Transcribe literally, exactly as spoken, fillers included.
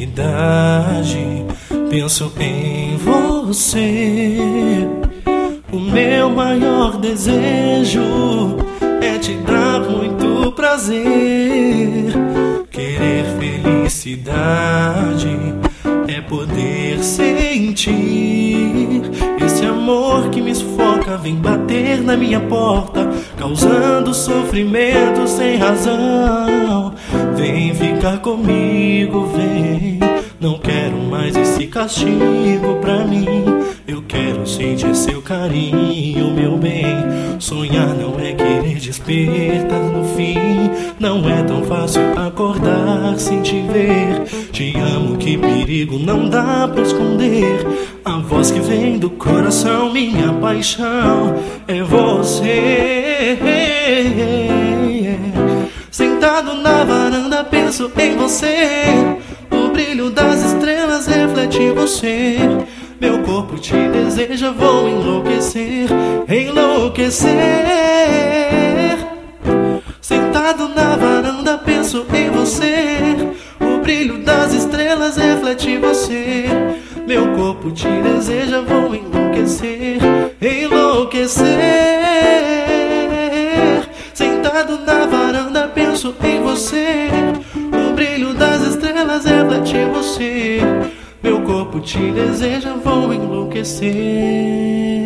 eternidade penso em você. O meu maior desejo é te dar muito prazer. Querer felicidade é poder sentir. Esse amor que me sufoca vem bater na minha porta, causando sofrimento sem razão. Vem ficar comigo, vem. Não quero mais esse castigo pra mim. Eu quero sentir seu carinho, meu bem. Sonhar não é querer despertar no fim. Não é tão fácil acordar sem te ver. Te amo, que perigo, não dá pra esconder. A voz que vem do coração, minha paixão, é você. Sentado na varanda penso em você. O brilho das estrelas reflete você. Meu corpo te deseja, vou enlouquecer, enlouquecer. Sentado na varanda penso em você. O brilho das estrelas reflete você. Meu corpo te deseja, vou enlouquecer, enlouquecer. Sentado na varanda penso em você. O brilho das estrelas reflete você. Meu corpo te deseja, vou enlouquecer.